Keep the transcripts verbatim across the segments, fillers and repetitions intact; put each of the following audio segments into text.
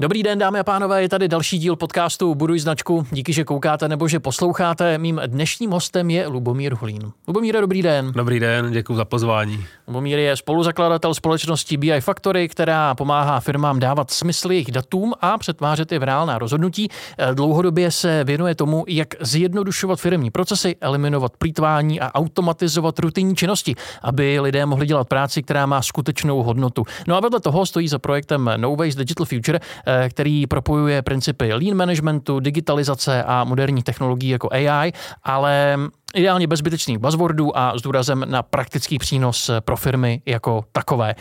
Dobrý den, dámy a pánové, je tady další díl podcastu Buduj značku. Díky, že koukáte nebo že posloucháte. Mým dnešním hostem je Lubomír Hulín. Lubomíre, dobrý den. Dobrý den, děkuji za pozvání. Lubomír je spoluzakladatel společnosti B I Factory, která pomáhá firmám dávat smysl jejich datům a přetvářet je v reálná rozhodnutí. Dlouhodobě se věnuje tomu, jak zjednodušovat firemní procesy, eliminovat plýtvání a automatizovat rutinní činnosti, aby lidé mohli dělat práci, která má skutečnou hodnotu. No a vedle toho stojí za projektem No Waste Digital Future, který propojuje principy lean managementu, digitalizace a moderních technologií jako A I, ale ideálně bez zbytečných buzzwordů a s důrazem na praktický přínos pro firmy jako takové.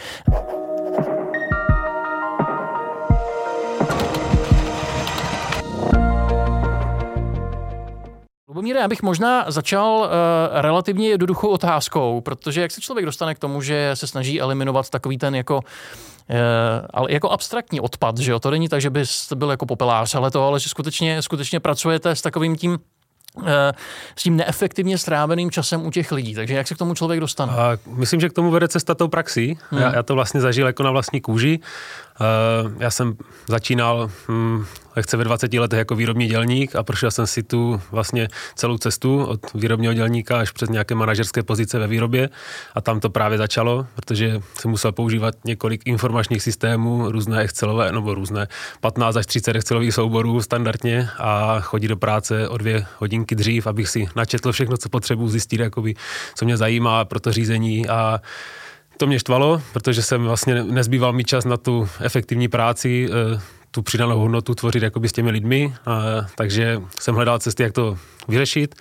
Lubomíre, já bych možná začal uh, relativně jednoduchou otázkou, protože jak se člověk dostane k tomu, že se snaží eliminovat takový ten jako Uh, ale jako abstraktní odpad, že jo? To není tak, že byste byl jako popelář, ale to, ale že skutečně, skutečně pracujete s takovým tím uh, s tím neefektivně stráveným časem u těch lidí. Takže jak se k tomu člověk dostane? A myslím, že k tomu vede cesta tou praxí. Hmm. Já, já to vlastně zažil jako na vlastní kůži. Uh, já jsem začínal hm, lehce ve dvaceti letech jako výrobní dělník a prošel jsem si tu vlastně celou cestu od výrobního dělníka až přes nějaké manažerské pozice ve výrobě a tam to právě začalo, protože jsem musel používat několik informačních systémů, různé Excelové, nebo různé patnáct až třicet Excelových souborů standardně a chodit do práce o dvě hodinky dřív, abych si načetl všechno, co potřebuji zjistit, jakoby, co mě zajímá pro to řízení a to mě štvalo, protože jsem vlastně nezbýval mi čas na tu efektivní práci, tu přidanou hodnotu tvořit jakoby s těmi lidmi, a, takže jsem hledal cesty, jak to vyřešit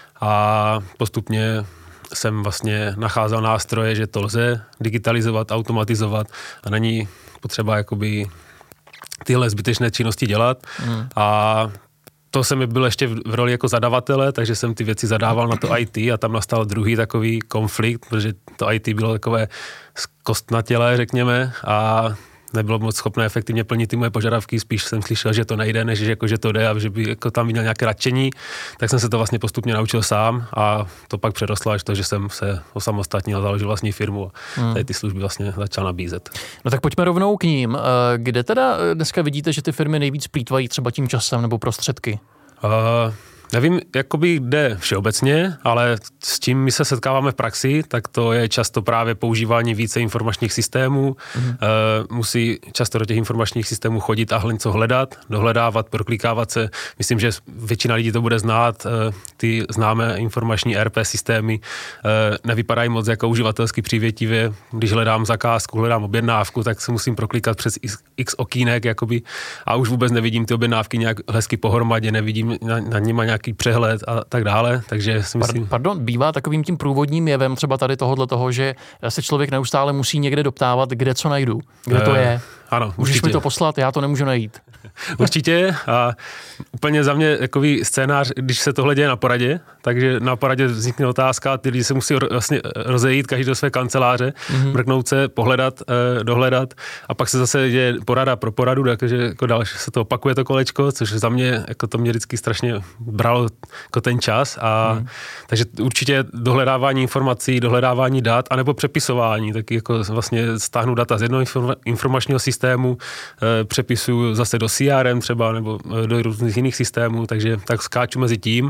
a postupně jsem vlastně nacházel nástroje, že to lze digitalizovat, automatizovat a není potřeba jakoby tyhle zbytečné činnosti dělat hmm. a to jsem byl ještě v roli jako zadavatele, takže jsem ty věci zadával na to I T a tam nastal druhý takový konflikt, protože to I T bylo takové zkostnatělé, řekněme, a nebylo moc schopné efektivně plnit ty moje požadavky, spíš jsem slyšel, že to nejde, než jako, že to jde a že by jako tam měl nějaké nadšení, tak jsem se to vlastně postupně naučil sám a to pak přerostlo až to, že jsem se osamostatnil, založil vlastní firmu a hmm. tady ty služby vlastně začal nabízet. No tak pojďme rovnou k ním. Kde teda dneska vidíte, že ty firmy nejvíc plýtvají třeba tím časem nebo prostředky? Uh, Nevím, jakoby jde všeobecně, ale s tím my se setkáváme v praxi, tak to je často právě používání více informačních systémů. Mm. E, musí často do těch informačních systémů chodit a něco hledat, dohledávat, proklikávat se. Myslím, že většina lidí to bude znát. E, ty známé informační E R P systémy e, nevypadají moc jako uživatelsky přívětivě. Když hledám zakázku, hledám objednávku, tak se musím proklikat přes x okýnek jakoby, a už vůbec nevidím ty objednávky nějak hezky pohromadě, nevidím na, na nima nějak nějaký přehled a tak dále, takže si myslím... Pardon, bývá takovým tím průvodním jevem třeba tady tohohle toho, že se člověk neustále musí někde doptávat, kde co najdu, kde to je. Ano, můžeš určitě. mi to poslat, já to nemůžu najít. Určitě a úplně za mě takový scénář, když se tohle děje na poradě, takže na poradě vznikne otázka, ty lidi se musí vlastně rozejít každý do své kanceláře, mm-hmm. mrknout se, pohledat, dohledat a pak se zase děje porada pro poradu, takže jako další se to opakuje to kolečko, což za mě, jako to mě vždycky strašně bralo jako ten čas a mm. takže určitě dohledávání informací, dohledávání dat anebo přepisování, taky jako vlastně stáhnu data z jednoho informačního systému, přepisuju zase do C R M třeba nebo do různých jiných systémů, takže tak skáču mezi tím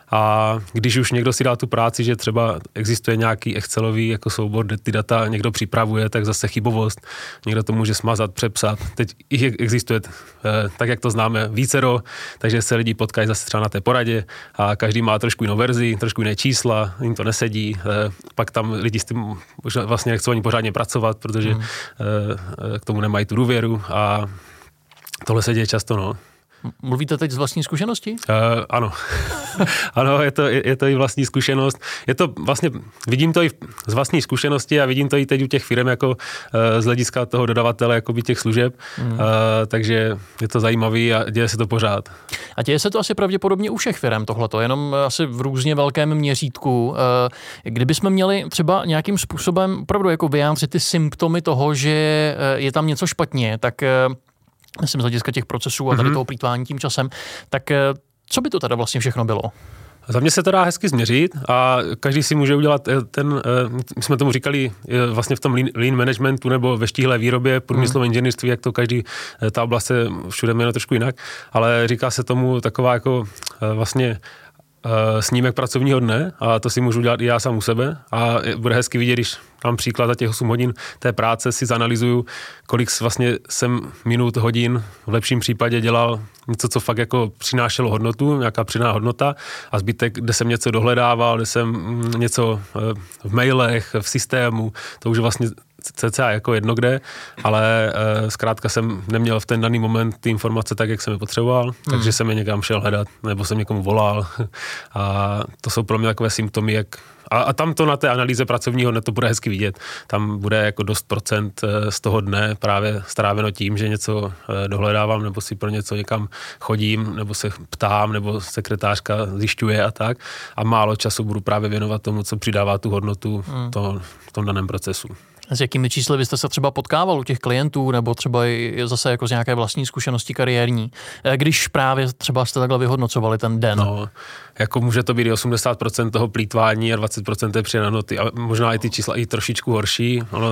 a když už někdo si dá tu práci, že třeba existuje nějaký Excelový jako soubor, kde ty data někdo připravuje, tak zase chybovost, někdo to může smazat, přepsat. Teď jich existuje, tak jak to známe, vícero, takže se lidi potkají zase třeba na té poradě a každý má trošku jinou verzi, trošku jiné čísla, jim to nesedí, pak tam lidi s tím vlastně nechcou ani pořádně pracovat, protože hmm. k tomu nemají tu důvěru a tohle se děje často, no. Mluvíte teď z vlastní zkušenosti? Uh, ano. Ano, je to, je, je to i vlastní zkušenost. Je to vlastně, vidím to i z vlastní zkušenosti a vidím to i teď u těch firm jako uh, z hlediska toho dodavatele jakoby těch služeb, hmm. uh, takže je to zajímavý a děje se to pořád. A děje se to asi pravděpodobně u všech firm tohleto, jenom asi v různě velkém měřítku. Uh, kdybychom měli třeba nějakým způsobem opravdu jako vyjádřit ty symptomy toho, že je tam něco špatně, tak uh, myslím z hlediska těch procesů a tady toho plýtvání tím časem, tak co by to teda vlastně všechno bylo? Za mě se to dá hezky změřit a každý si může udělat ten, my jsme tomu říkali vlastně v tom lean, lean managementu nebo ve štíhlé výrobě, průmyslovém inženýrství, jak to každý, ta oblast se všude jmenuje trošku jinak, ale říká se tomu taková jako vlastně snímek pracovního dne a to si můžu dělat i já sám u sebe a bude hezky vidět, když mám příklad za těch osm hodin té práce, si zanalyzuju, kolik vlastně jsem minut, hodin v lepším případě dělal něco, co fakt jako přinášelo hodnotu, nějaká přidaná hodnota a zbytek, kde jsem něco dohledával, kde jsem něco v mailech, v systému, to už vlastně cca jako jedno kde, ale e, zkrátka jsem neměl v ten daný moment ty informace tak, jak jsem je potřeboval, hmm. takže jsem je někam šel hledat, nebo jsem někomu volal a to jsou pro mě takové symptomy, jak a, a tam to na té analýze pracovního dne to bude hezky vidět. Tam bude jako dost procent z toho dne právě stráveno tím, že něco dohledávám, nebo si pro něco někam chodím, nebo se ptám, nebo sekretářka zjišťuje a tak. A málo času budu právě věnovat tomu, co přidává tu hodnotu hmm. to, v tom daném procesu. S jakými čísly byste se třeba potkával u těch klientů, nebo třeba i zase jako z nějaké vlastní zkušenosti kariérní, když právě třeba jste takhle vyhodnocovali ten den? No, jako může to být i osmdesát procent toho plýtvání a dvacet procent je přidané noty. A možná i ty čísla i trošičku horší, ale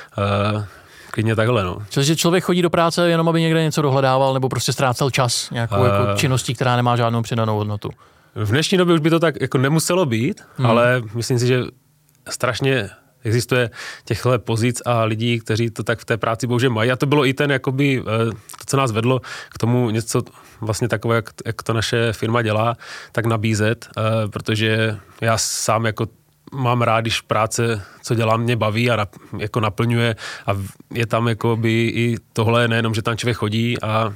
uh, klidně takhle, no. Cože člověk chodí do práce jenom, aby někde něco dohledával, nebo prostě ztrácel čas nějakou uh, jako činností, která nemá žádnou přidanou hodnotu? V dnešní době už by to tak jako nemuselo být, hmm. ale myslím si, že strašně existuje těchto pozic a lidí, kteří to tak v té práci bohužel mají. A to bylo i ten, jakoby, to, co nás vedlo k tomu něco vlastně takové, jak, jak to naše firma dělá, tak nabízet, protože já sám jako mám rád, když práce, co dělám, mě baví a jako naplňuje a je tam jakoby i tohle, nejenom, že tam člověk chodí a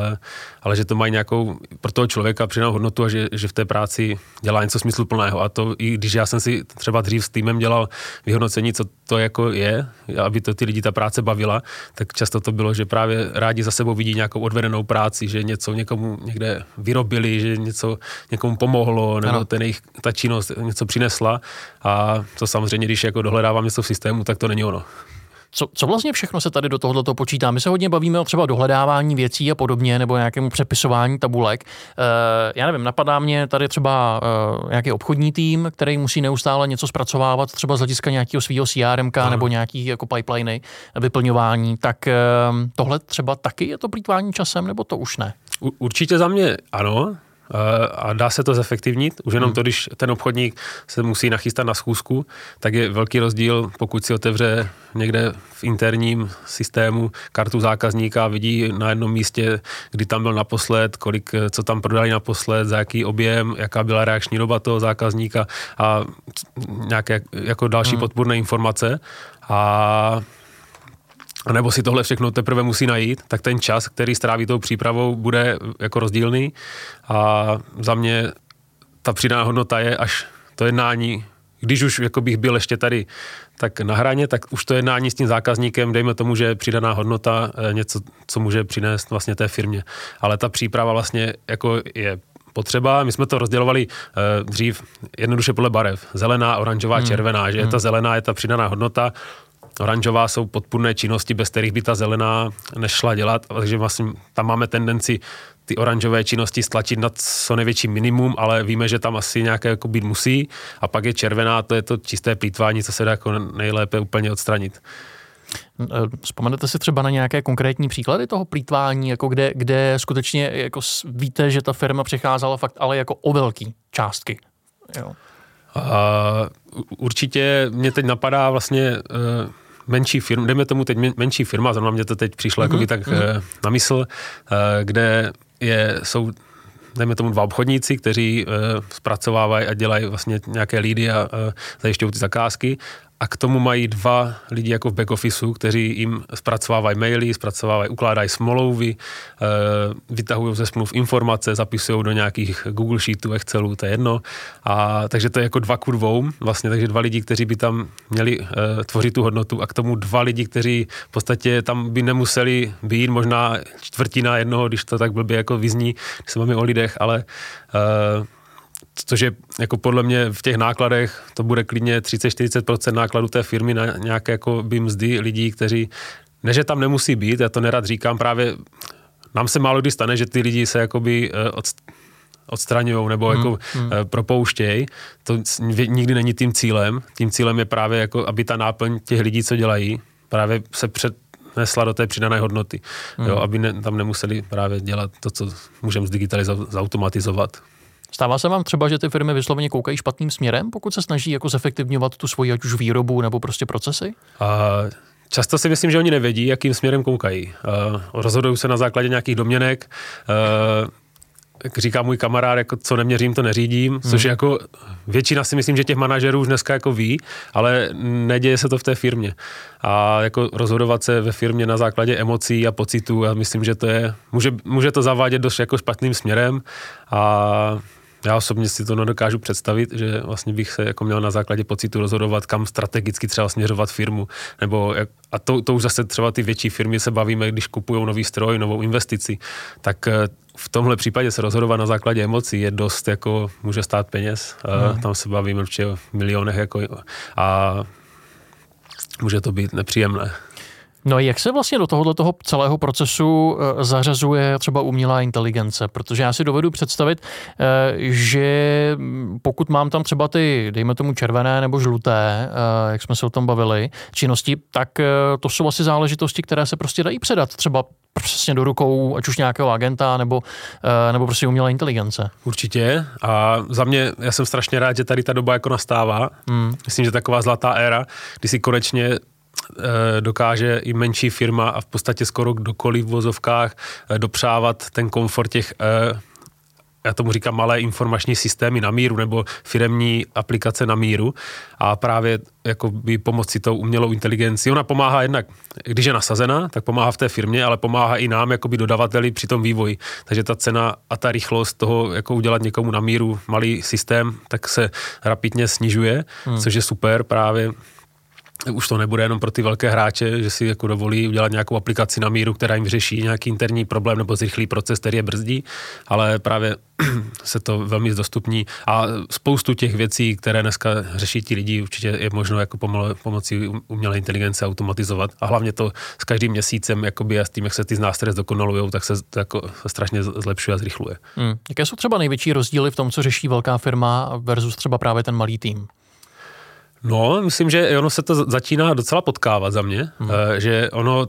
ale že to mají nějakou pro toho člověka přidanou hodnotu a že, že v té práci dělá něco smysluplného. A to i když já jsem si třeba dřív s týmem dělal vyhodnocení, co to jako je, aby to ty lidi ta práce bavila, tak často to bylo, že právě rádi za sebou vidí nějakou odvedenou práci, že něco někomu někde vyrobili, že něco někomu pomohlo, nebo ten jejich, ta činnost něco přinesla. A to samozřejmě, když jako dohledávám něco v systému, tak to není ono. Co, co vlastně všechno se tady do tohoto počítá? My se hodně bavíme o třeba dohledávání věcí a podobně, nebo nějakému přepisování tabulek. E, já nevím, napadá mě tady třeba e, nějaký obchodní tým, který musí neustále něco zpracovávat, třeba z hlediska nějakého svého C R M ka nebo nějaký jako pipeliny, vyplňování. Tak e, tohle třeba taky je to plýtvání časem, nebo to už ne? U, určitě za mě ano. A dá se to zefektivnit. Už jenom hmm. to, když ten obchodník se musí nachystat na schůzku, tak je velký rozdíl, pokud si otevře někde v interním systému kartu zákazníka a vidí na jednom místě, kdy tam byl naposled, kolik, co tam prodali naposled, za jaký objem, jaká byla reakční doba toho zákazníka a nějaké jako další hmm. podpůrné informace. A A nebo si tohle všechno teprve musí najít, tak ten čas, který stráví tou přípravou, bude jako rozdílný. A za mě ta přidaná hodnota je až to jednání, když už jako bych byl ještě tady tak na hraně, tak už to jednání s tím zákazníkem, dejme tomu, že přidaná hodnota něco, co může přinést vlastně té firmě. Ale ta příprava vlastně jako je potřeba. My jsme to rozdělovali uh, dřív jednoduše podle barev. Zelená, oranžová, hmm. červená, že hmm. ta zelená je ta přidaná hodnota, oranžová jsou podpůrné činnosti, bez kterých by ta zelená nešla dělat, takže vlastně tam máme tendenci ty oranžové činnosti stlačit na co největší minimum, ale víme, že tam asi nějaké jako být musí. A pak je červená, to je to čisté plýtvání, co se dá jako nejlépe úplně odstranit. Vzpomenete si třeba na nějaké konkrétní příklady toho plýtvání, jako kde, kde skutečně jako víte, že ta firma přecházela fakt ale jako o velký částky? Jo. Uh, určitě mě teď napadá vlastně uh, menší firma, dejme tomu teď menší firma, zrovna mě to teď přišlo mm-hmm. jako by tak mm-hmm. uh, na mysl, uh, kde je, jsou dejme tomu dva obchodníci, kteří uh, zpracovávají a dělají vlastně nějaké lídy a uh, zajišťují ty zakázky. A k tomu mají dva lidi jako v back officeu, kteří jim zpracovávají maily, zpracovávají, ukládají smlouvy, vytahují ze smluv informace, zapisují do nějakých Google Sheetů, Excelů, to je jedno. A takže to je jako dva ku dvou, vlastně, takže dva lidi, kteří by tam měli uh, tvořit tu hodnotu a k tomu dva lidi, kteří v podstatě tam by nemuseli být, možná čtvrtina jednoho, když to tak blbě jako vyzní, když se máme o lidech, ale uh, což je jako podle mě v těch nákladech, to bude klidně třicet až čtyřicet procent nákladů té firmy na nějaké jako by mzdy lidí, kteří, ne že tam nemusí být, já to nerad říkám, právě nám se málo kdy stane, že ty lidi se jakoby od, odstraňují nebo hmm, jako hmm. propouštějí. To nikdy není tím cílem. Tím cílem je právě, jako, aby ta náplň těch lidí, co dělají, právě se přenesla do té přidané hodnoty. Hmm. Jo, aby ne, tam nemuseli právě dělat to, co můžeme zdigitalizovat, zautomatizovat. Stává se vám třeba, že ty firmy vysloveně koukají špatným směrem, pokud se snaží jako zefektivňovat tu svoji ať už výrobu nebo prostě procesy? A často si myslím, že oni nevědí, jakým směrem koukají. Rozhodují se na základě nějakých domněnek. Jak říká můj kamarád, jako co neměřím, to neřídím, hmm. což jako většina si myslím, že těch manažerů už dneska jako ví, ale neděje se to v té firmě. A jako rozhodovat se ve firmě na základě emocí a pocitů, já myslím, že to je, může, může to zavádět dost jako špatným směrem a já osobně si to nedokážu představit, že vlastně bych se jako měl na základě pocitu rozhodovat, kam strategicky třeba směřovat firmu. Nebo jak, a to, to už zase třeba ty větší firmy se bavíme, když kupují nový stroj, novou investici, tak v tomhle případě se rozhodovat na základě emocí je dost jako, může stát peněz. Hmm. Tam se bavíme určitě o milionech jako, a může to být nepříjemné. No a jak se vlastně do tohoto toho celého procesu zařazuje třeba umělá inteligence? Protože já si dovedu představit, že pokud mám tam třeba ty, dejme tomu červené nebo žluté, jak jsme se o tom bavili, činnosti, tak to jsou asi záležitosti, které se prostě dají předat třeba přesně do rukou, ať už nějakého agenta nebo, nebo prostě umělé inteligence. Určitě. A za mě, já jsem strašně rád, že tady ta doba jako nastává. Hmm. Myslím, že taková zlatá éra, kdy si konečně dokáže i menší firma a v podstatě skoro kdokoliv v vozovkách dopřávat ten komfort těch, já tomu říkám, malé informační systémy na míru nebo firemní aplikace na míru a právě jakoby pomocí tou umělou inteligenci. Ona pomáhá jednak, když je nasazena, tak pomáhá v té firmě, ale pomáhá i nám jakoby dodavateli při tom vývoji. Takže ta cena a ta rychlost toho, jako udělat někomu na míru malý systém, tak se rapidně snižuje, hmm. což je super právě. Už to nebude jenom pro ty velké hráče, že si jako dovolí udělat nějakou aplikaci na míru, která jim řeší nějaký interní problém nebo zrychlý proces, který je brzdí, ale právě se to velmi zdostupní a spoustu těch věcí, které dneska řeší ti lidi, určitě je možno jako pomo- pomocí umělé inteligence automatizovat a hlavně to s každým měsícem jakoby a s tím, jak se ty nástroje zdokonalujou, tak se to jako strašně zlepšuje a zrychluje. Hmm. Jaké jsou třeba největší rozdíly v tom, co řeší velká firma versus třeba právě ten malý tým? No, myslím, že ono se to začíná docela potkávat za mě, hmm. že ono,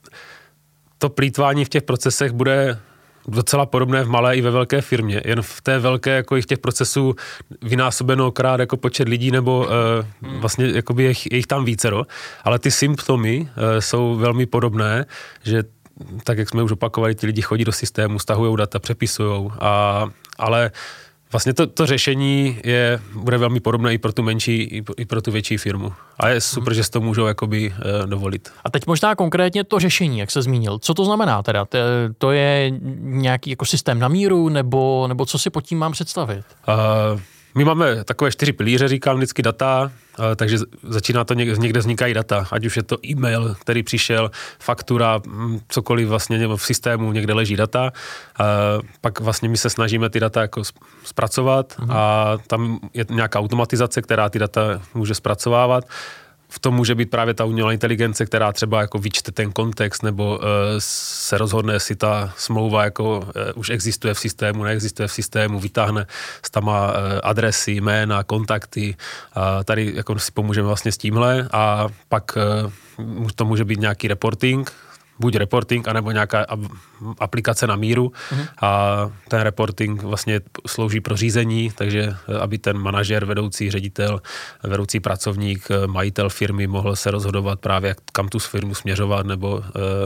to plýtvání v těch procesech bude docela podobné v malé i ve velké firmě, jen v té velké, jako jich těch procesů vynásobeno krát jako počet lidí, nebo hmm. vlastně jakoby je jich tam vícero, ale ty symptomy jsou velmi podobné, že tak, jak jsme už opakovali, ti lidi chodí do systému, stahujou data, přepisujou, a, ale vlastně to, to řešení je, bude velmi podobné i pro tu menší, i pro, i pro tu větší firmu. A je super, hmm. že si to můžou jakoby e, dovolit. A teď možná konkrétně to řešení, jak se zmínil. Co to znamená teda? To je nějaký jako systém na míru, nebo, nebo co si pod tím mám představit? Uh, My máme takové čtyři pilíře, říkám vždycky data, takže začíná to někde, někde vznikají data, ať už je to e-mail, který přišel, faktura, cokoliv vlastně v systému, někde leží data. Pak vlastně my se snažíme ty data jako zpracovat mhm. a tam je nějaká automatizace, která ty data může zpracovávat. V tom může být právě ta umělá inteligence, která třeba jako vyčte ten kontext nebo uh, se rozhodne, jestli ta smlouva jako uh, už existuje v systému, neexistuje v systému, vytáhne tam uh, adresy, jména, kontakty. A tady jako si pomůžeme vlastně s tímhle a pak uh, to může být nějaký reporting, buď reporting, anebo nějaká aplikace na míru mhm. a ten reporting vlastně slouží pro řízení, takže aby ten manažer, vedoucí ředitel, vedoucí pracovník, majitel firmy mohl se rozhodovat právě, kam tu firmu směřovat, nebo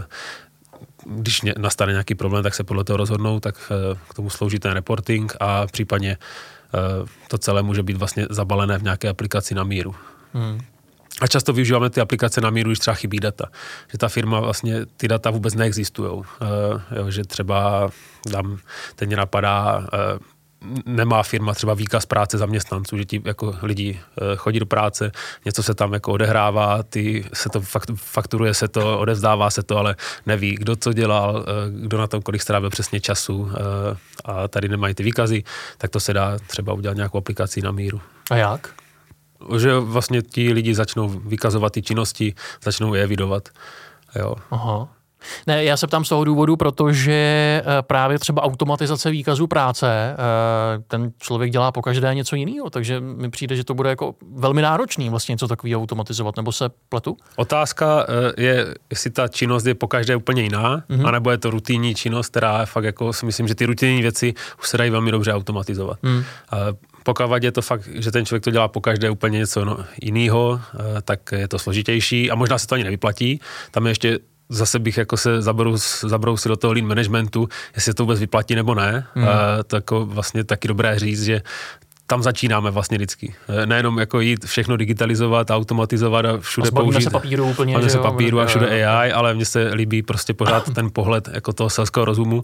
když nastane nějaký problém, tak se podle toho rozhodnou, tak k tomu slouží ten reporting a případně to celé může být vlastně zabalené v nějaké aplikaci na míru. Mhm. A často využíváme ty aplikace na míru, když třeba chybí data. Že ta firma vlastně, ty data vůbec neexistujou. Uh, že třeba tam teď mě napadá, uh, nemá firma třeba výkaz práce zaměstnanců, že ti jako lidi uh, chodí do práce, něco se tam jako odehrává, ty se to fakturuje se to, odevzdává se to, ale neví, kdo co dělal, uh, kdo na tom kolik strávil přesně času uh, a tady nemají ty výkazy, tak to se dá třeba udělat nějakou aplikaci na míru. A jak? Že vlastně ti lidi začnou vykazovat ty činnosti, začnou je evidovat. Jo. Aha. Ne, já se ptám z toho důvodu, protože právě třeba automatizace výkazu práce, ten člověk dělá pokaždé něco jiného, takže mi přijde, že to bude jako velmi náročný vlastně něco takového automatizovat, nebo se pletu? Otázka je, jestli ta činnost je pokaždé úplně jiná, mm-hmm. anebo je to rutinní činnost, která je fakt jako si myslím, že ty rutinní věci už se dají velmi dobře automatizovat. Mm. Pokud je to fakt, že ten člověk to dělá pokaždé úplně něco no, jiného, tak je to složitější a možná se to ani nevyplatí. Tam je ještě zase bych jako se zabrous, zabrousil do toho lean managementu, jestli to vůbec vyplatí nebo ne. Mm. To jako vlastně taky dobré říct, že tam začínáme vlastně vždycky. Nejenom jako jít všechno digitalizovat, automatizovat a všude a použít. se papíru úplně, že se papíru a všude A I, ale mně se líbí prostě pořád ten pohled jako toho selského rozumu.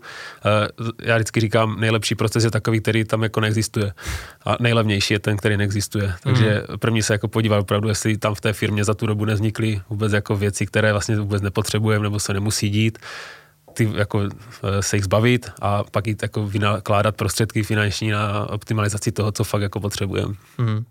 Já vždycky říkám, nejlepší proces je takový, který tam jako neexistuje. A nejlevnější je ten, který neexistuje. Takže mm. první se jako podívat opravdu, jestli tam v té firmě za tu dobu nevznikly vůbec jako věci, které vlastně vůbec nepotřebujeme nebo se nemusí dít. Ty jako se jich zbavit a pak jít jako vynakládat prostředky finanční na optimalizaci toho, co fakt jako potřebujeme. Hmm.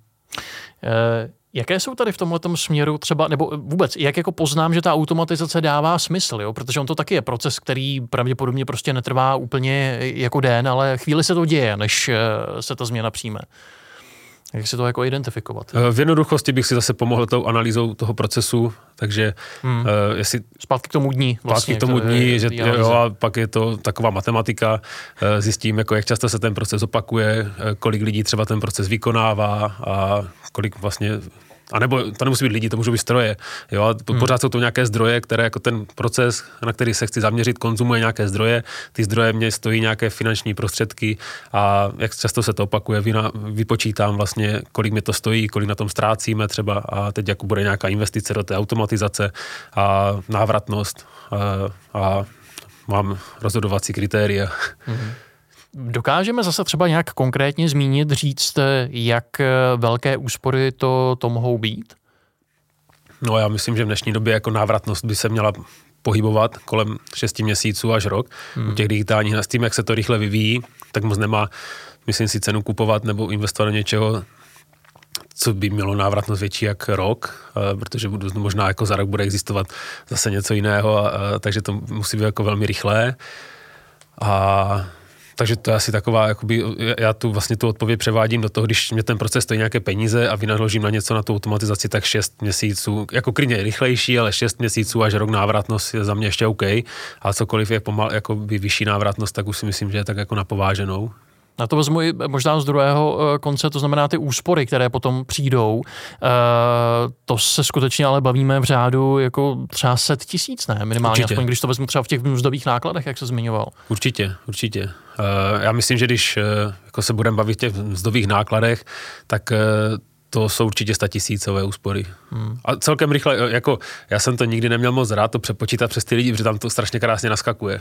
E, jaké jsou tady v tomhletom směru třeba, nebo vůbec, jak jako poznám, že ta automatizace dává smysl, jo? Protože on to taky je proces, který pravděpodobně prostě netrvá úplně jako den, ale chvíli se to děje, než se ta změna přijme. Jak si to jako identifikovat? V jednoduchosti bych si zase pomohl tou analýzou toho procesu, takže hmm. uh, jestli... Zpátky k tomu dní. Vlastně, zpátky k tomu dní, že jo, a pak je to taková matematika, uh, zjistím, jako jak často se ten proces opakuje, uh, kolik lidí třeba ten proces vykonává a kolik vlastně... A nebo to nemusí být lidi, to můžou být stroje. Jo? Pořád hmm. jsou to nějaké zdroje, které jako ten proces, na který se chci zaměřit, konzumuje nějaké zdroje. Ty zdroje mě stojí nějaké finanční prostředky a jak často se to opakuje, vypočítám vlastně, kolik mě to stojí, kolik na tom ztrácíme třeba a teď jako bude nějaká investice do té automatizace a návratnost a, a mám rozhodovací kritéria. Hmm. Dokážeme zase třeba nějak konkrétně zmínit, říct, jak velké úspory to, to mohou být? No já myslím, že v dnešní době jako návratnost by se měla pohybovat kolem šesti měsíců až rok. Hmm. U těch digitálních s tím, jak se to rychle vyvíjí, tak moc nemá, myslím si, cenu kupovat nebo investovat do něčeho, co by mělo návratnost větší jak rok, protože možná jako za rok bude existovat zase něco jiného, takže to musí být jako velmi rychlé. A takže to je asi taková, jakoby, já tu vlastně tu odpověď převádím do toho, když mě ten proces stojí nějaké peníze a vynaložím na něco na tu automatizaci, tak šest měsíců, jako klidně rychlejší, ale šest měsíců až rok návratnost je za mě ještě OK. A cokoliv je pomal, jakoby vyšší návratnost, tak už si myslím, že je tak jako napováženou. Na to vezmu i možná z druhého konce, to znamená ty úspory, které potom přijdou. E, to se skutečně ale bavíme v řádu jako třeba set tisíc, ne? Minimálně, určitě. Aspoň když to vezmu třeba v těch mzdových nákladech, jak se zmiňoval. Určitě, určitě. E, já myslím, že když jako se budeme bavit v těch mzdových nákladech, tak to jsou určitě statisícové úspory. Hmm. A celkem rychle, jako já jsem to nikdy neměl moc rád to přepočítat přes ty lidi, protože tam to strašně krásně naskakuje.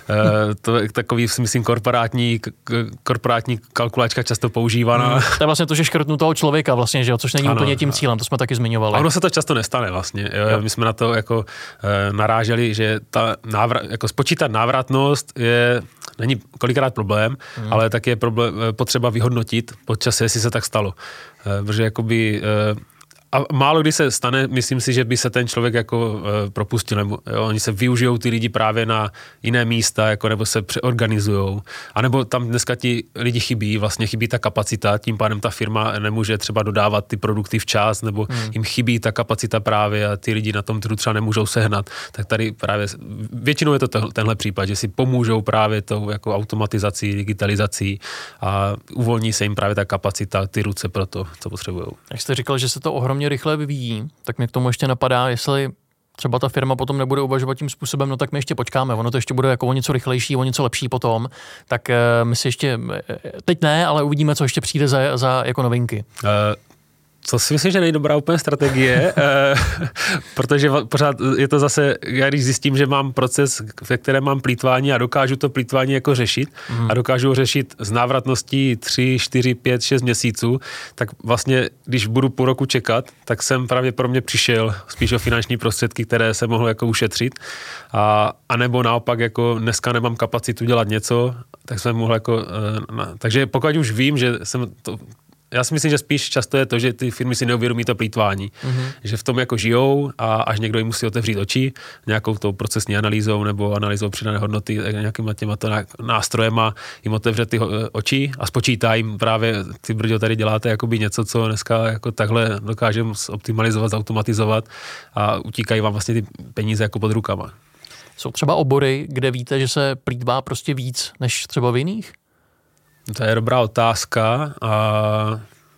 e, to je takový, myslím, korporátní, korporátní kalkulačka často používaná. Hmm. To je vlastně to, že škrtnu toho člověka vlastně, že jo, což není ano, úplně tím cílem, to jsme taky zmiňovali. A ono se to často nestane vlastně. Jo, jo. My jsme na to jako e, naráželi, že ta návrat, jako spočítat návratnost je, není kolikrát problém, hmm. ale tak je problém, potřeba vyhodnotit podčas, jestli se tak stalo. E, protože jakoby, e, a málo kdy se stane, myslím si, že by se ten člověk jako e, propustil, nebo jo, oni se využijou ty lidi právě na jiné místa, jako nebo se přeorganizujou, anebo tam dneska ti lidi chybí, vlastně chybí ta kapacita, tím pádem ta firma nemůže třeba dodávat ty produkty včas, nebo hmm. jim chybí ta kapacita právě a ty lidi na tom trhu třeba nemůžou sehnat, tak tady právě, většinou je to tenhle případ, že si pomůžou právě tou jako automatizací, digitalizací a uvolní se jim právě ta kapacita, ty ruce pro to, co potřebujou. Jak jste říkal, že se to ohromně rychle vyvíjí, tak mě k tomu ještě napadá, jestli třeba ta firma potom nebude uvažovat tím způsobem, no tak my ještě počkáme, ono to ještě bude jako o něco rychlejší, o něco lepší potom, tak uh, my si ještě, teď ne, ale uvidíme, co ještě přijde za, za jako novinky. Uh. Co si myslím, že není dobrá úplně strategie, protože pořád je to zase, já když zjistím, že mám proces, ve kterém mám plýtvání a dokážu to plýtvání jako řešit mm. a dokážu ho řešit s návratností tři, čtyři, pět, šest měsíců, tak vlastně, když budu půl roku čekat, tak jsem právě pro mě přišel spíš o finanční prostředky, které se mohlo jako ušetřit a, a nebo naopak jako dneska nemám kapacitu dělat něco, tak jsem mohl jako, na, takže pokud už vím, že jsem to já si myslím, že spíš často je to, že ty firmy si neuvědomí to plýtvání. Mm-hmm. Že v tom jako žijou a až někdo jim musí otevřít oči nějakou tou procesní analýzou nebo analýzou přidané hodnoty, nějakýma těma to nástrojema jim otevře ty oči a spočítá jim právě, ty brďo, tady děláte jakoby něco, co dneska jako takhle dokážeme optimalizovat, zautomatizovat a utíkají vám vlastně ty peníze jako pod rukama. Jsou třeba obory, kde víte, že se plýtvá prostě víc než třeba v jiných? To je dobrá otázka. A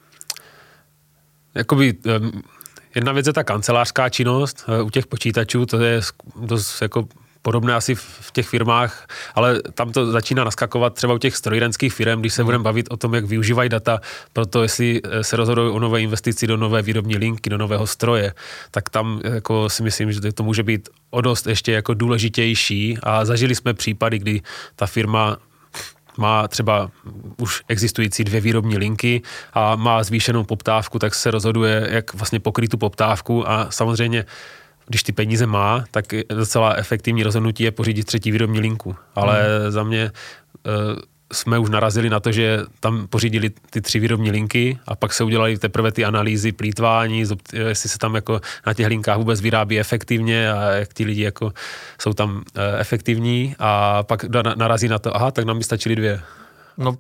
jakoby, jedna věc je ta kancelářská činnost u těch počítačů, to je dost jako podobné asi v těch firmách, ale tam to začíná naskakovat třeba u těch strojírenských firm, když se hmm. budeme bavit o tom, jak využívají data, proto jestli se rozhodují o nové investici do nové výrobní linky, do nového stroje, tak tam jako si myslím, že to může být o dost ještě jako důležitější a zažili jsme případy, kdy ta firma má třeba už existující dvě výrobní linky a má zvýšenou poptávku, tak se rozhoduje, jak vlastně pokrýt tu poptávku a samozřejmě když ty peníze má, tak docela efektivní rozhodnutí je pořídit třetí výrobní linku. Ale hmm. za mě e, jsme už narazili na to, že tam pořídili ty tři výrobní linky a pak se udělali teprve ty analýzy plýtvání, jestli se tam jako na těch linkách vůbec vyrábí efektivně a jak ti lidi jako jsou tam e, efektivní a pak narazí na to, aha, tak nám by stačily dvě. No,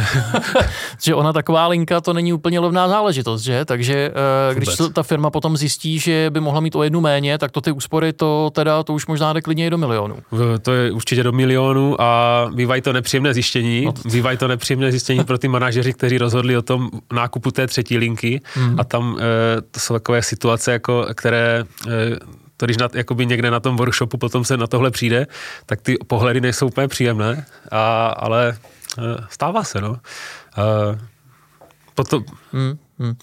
že ona taková linka, to není úplně levná záležitost, že? Takže uh, když to, ta firma potom zjistí, že by mohla mít o jednu méně, tak to ty úspory, to teda, to už možná jde klidně i do milionu. To je určitě do milionu a bývají to nepříjemné zjištění. No to... Bývají to nepříjemné zjištění pro ty manažeři, kteří rozhodli o tom nákupu té třetí linky mm. a tam uh, to jsou takové situace, jako, které... Uh, to když na, jakoby někde na tom workshopu potom se na tohle přijde, tak ty pohledy nejsou úplně příjemné, a, ale stává se, no. Uh, potom... Hmm, hmm.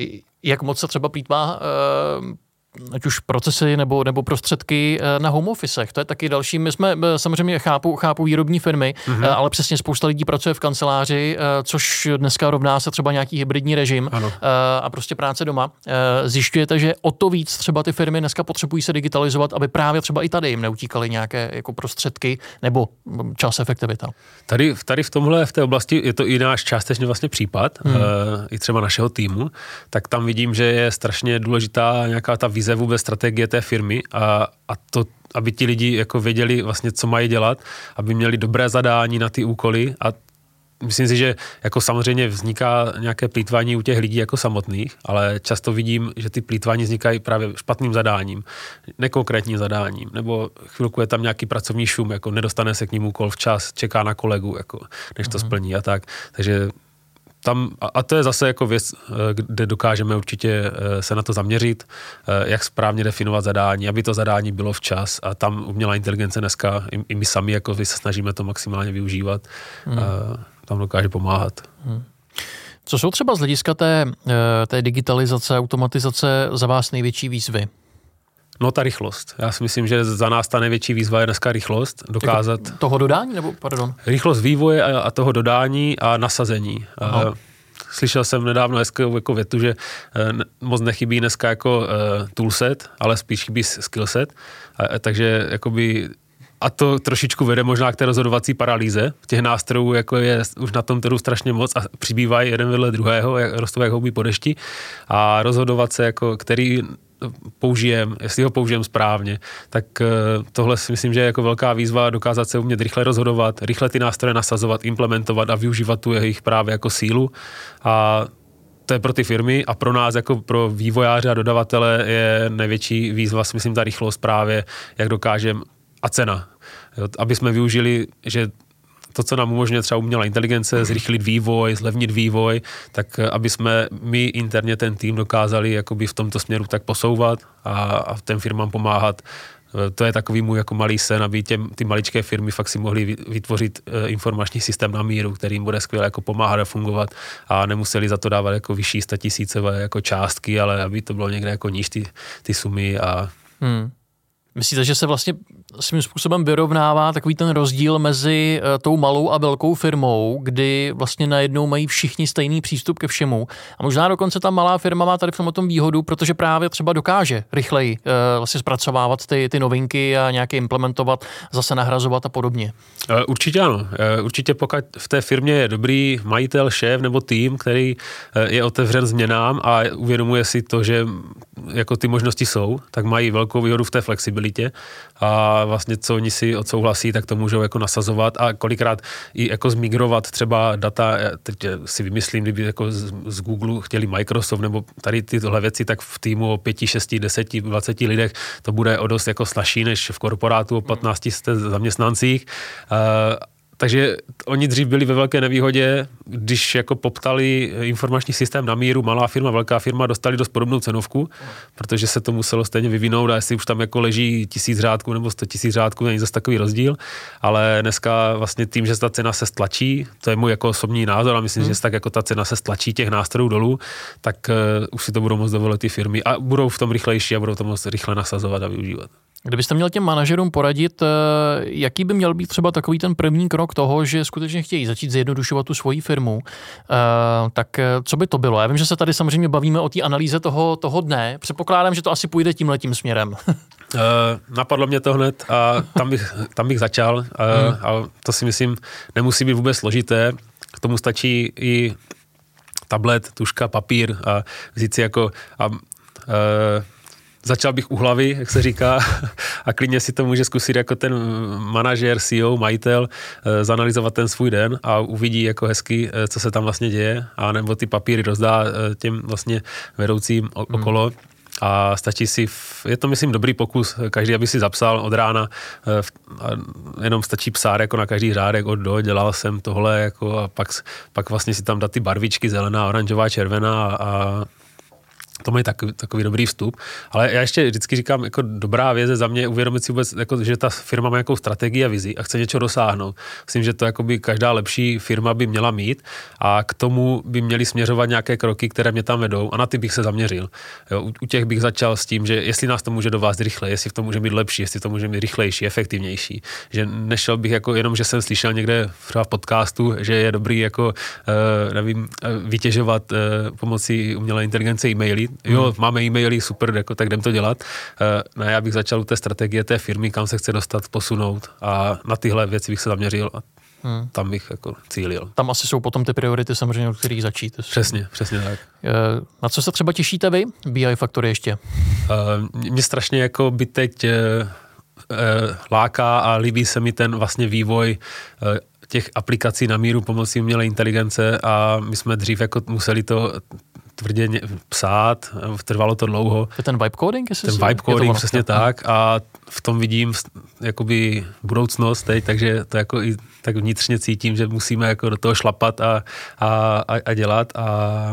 Jak moc se třeba plýtvá uh, ať už procesy nebo, nebo prostředky na home officech. To je taky další. My jsme samozřejmě chápu, chápu výrobní firmy, mm-hmm. ale přesně spousta lidí pracuje v kanceláři, což dneska rovná se třeba nějaký hybridní režim ano. a prostě práce doma. Zjišťujete, že o to víc třeba ty firmy dneska potřebují se digitalizovat, aby právě třeba i tady jim neutíkaly nějaké jako prostředky nebo čas efektivita. Tady, tady v tomhle, v té oblasti je to i náš částečně vlastně případ, hmm. i třeba našeho týmu, tak tam vidím, že je strašně důležitá nějaká ta vize vůbec strategie té firmy a, a to, aby ti lidi jako věděli vlastně, co mají dělat, aby měli dobré zadání na ty úkoly a myslím si, že jako samozřejmě vzniká nějaké plýtvání u těch lidí jako samotných, ale často vidím, že ty plýtvání vznikají právě špatným zadáním, nekonkrétním zadáním, nebo chvilku je tam nějaký pracovní šum, jako nedostane se k ním úkol včas, čeká na kolegu, jako, než to mm-hmm. splní a tak. Takže tam, a to je zase jako věc, kde dokážeme určitě se na to zaměřit, jak správně definovat zadání, aby to zadání bylo včas a tam umělá inteligence dneska, i, i my sami jako se snažíme to maximálně využívat, hmm. tam dokáže pomáhat. Hmm. Co jsou třeba z hlediska té, té digitalizace, automatizace za vás největší výzvy? No ta rychlost. Já si myslím, že za nás ta největší výzva je dneska rychlost. Dokázat... Jako toho dodání? Nebo, pardon? Rychlost vývoje a, a toho dodání a nasazení. Aha. Slyšel jsem nedávno hezkou jako větu, že moc nechybí dneska jako toolset, ale spíš chybí skillset. Takže jakoby... A to trošičku vede možná k té rozhodovací paralýze. Těch nástrojů jako je už na tom trhu strašně moc a přibývají jeden vedle druhého, jak rostou jak houby po dešti. A rozhodovat se, jako, který použijem, jestli ho použijem správně, tak tohle si myslím, že je jako velká výzva dokázat se umět rychle rozhodovat, rychle ty nástroje nasazovat, implementovat a využívat tu jejich právě jako sílu. A to je pro ty firmy a pro nás jako pro vývojáře a dodavatele je největší výzva, si myslím, ta rychlost právě, jak dokážeme a cena. Jo, aby jsme využili, že to, co nám umožňuje třeba umělá inteligence, zrychlit vývoj, zlevnit vývoj, tak aby jsme my interně ten tým dokázali jakoby v tomto směru tak posouvat a, a těm firmám pomáhat. To je takový můj jako malý sen, aby těm, ty maličké firmy fakt si mohly vytvořit informační systém na míru, který jim bude skvěle jako pomáhat a fungovat a nemuseli za to dávat jako vyšší statisícové jako částky, ale aby to bylo někde jako níž ty, ty sumy a... Hmm. Myslíte, že se vlastně svým způsobem vyrovnává takový ten rozdíl mezi tou malou a velkou firmou, kdy vlastně najednou mají všichni stejný přístup ke všemu a možná dokonce ta malá firma má tady v tom o tom výhodu, protože právě třeba dokáže rychleji uh, vlastně zpracovávat ty, ty novinky a nějaké implementovat, zase nahrazovat a podobně. Určitě ano. Určitě pokud v té firmě je dobrý majitel, šéf nebo tým, který je otevřen změnám a uvědomuje si to, že jako ty možnosti jsou, tak mají velkou výhodu v té flexibilitě a vlastně co oni si odsouhlasí, tak to můžou jako nasazovat a kolikrát i jako zmigrovat třeba data, teď si vymyslím, kdyby jako z, z Google chtěli Microsoft nebo tady tyhle věci, tak v týmu o pěti, šesti, deseti, dvaceti lidech to bude o dost jako snažší než v korporátu o patnácti zaměstnancích. Takže oni dřív byli ve velké nevýhodě, když jako poptali informační systém na míru, malá firma, velká firma, dostali dost podobnou cenovku, protože se to muselo stejně vyvinout a jestli už tam jako leží tisíc řádků nebo sto tisíc řádků, není zase takový rozdíl, ale dneska vlastně tím, že ta cena se stlačí, to je můj jako osobní názor a myslím, hmm. že tak jako ta cena se stlačí těch nástrojů dolů, tak uh, už si to budou moct dovolit ty firmy a budou v tom rychlejší a budou to moct rychle nasazovat a využívat. Kdybyste měl těm manažerům poradit, jaký by měl být třeba takový ten první krok toho, že skutečně chtějí začít zjednodušovat tu svoji firmu, tak co by to bylo? Já vím, že se tady samozřejmě bavíme o té analýze toho, toho dne. Předpokládám, že to asi půjde tímhletím směrem. Uh, napadlo mě to hned a tam bych, tam bych začal. Uh, hmm. A to si myslím, nemusí být vůbec složité. K tomu stačí i tablet, tužka, papír a vzít si jako... A, uh, Začal bych u hlavy, jak se říká, a klidně si to může zkusit jako ten manažer, C E O, majitel, zanalyzovat ten svůj den a uvidí jako hezky, co se tam vlastně děje, a nebo ty papíry rozdá těm vlastně vedoucím okolo. Hmm. A stačí si, je to myslím dobrý pokus, každý, aby si zapsal od rána, a jenom stačí psát jako na každý řádek od do, dělal jsem tohle, jako, a pak, pak vlastně si tam dát ty barvičky, zelená, oranžová, červená a to mají takový, takový dobrý vstup, ale já ještě vždycky říkám, jako dobrá věc je za mě uvědomit si vůbec, jako, že ta firma má nějakou strategii a vizi a chce něco dosáhnout. Myslím, že to jakoby každá lepší firma by měla mít a k tomu by měly směřovat nějaké kroky, které mě tam vedou a na ty bych se zaměřil. Jo, u, u těch bych začal s tím, že jestli nás to může dovést rychle, jestli v tom může být lepší, jestli to může být rychlejší, efektivnější. Že nešel bych jako jenom, že jsem slyšel někde třeba v podcastu, že je dobrý jako, uh, nevím, vytěžovat uh, pomocí umělé inteligence e-maily. Jo, hmm. máme e-maily, super, jako, tak jdem to dělat. Uh, ne, já bych začal u té strategie té firmy, kam se chce dostat, posunout a na tyhle věci bych se zaměřil a hmm. tam bych jako cílil. Tam asi jsou potom ty priority samozřejmě, od kterých začít. Přesně, přesně tak. Uh, na co se třeba těšíte vy, B I Factory ještě? Uh, mě strašně jako by teď uh, uh, láká a líbí se mi ten vlastně vývoj uh, těch aplikací na míru pomocí umělé inteligence a my jsme dřív jako museli to tvrdě psát, trvalo to dlouho. Je ten vibe coding? Ten vibe coding, přesně tak a v tom vidím jakoby budoucnost teď, takže to jako i tak vnitřně cítím, že musíme jako do toho šlapat a, a, a dělat a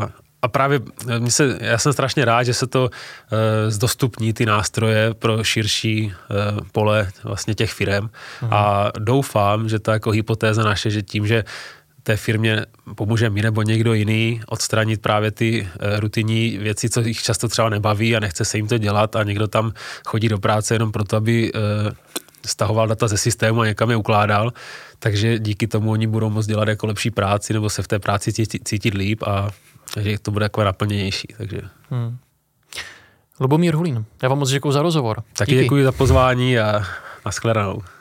A právě mě se, já jsem strašně rád, že se to e, zdostupní ty nástroje pro širší e, pole vlastně těch firem. Mhm. A doufám, že to jako hypotéza naše, že tím, že té firmě pomůže mi nebo někdo jiný odstranit právě ty e, rutinní věci, co jich často třeba nebaví a nechce se jim to dělat a někdo tam chodí do práce jenom proto, aby e, stahoval data ze systému a někam je ukládal, takže díky tomu oni budou moct dělat jako lepší práci nebo se v té práci cítit, cítit líp a takže to bude jako naplněnější. Takže. Hmm. Lubomír Hulín, já vám moc děkuji za rozhovor. Taky děkuji za pozvání a nashledanou.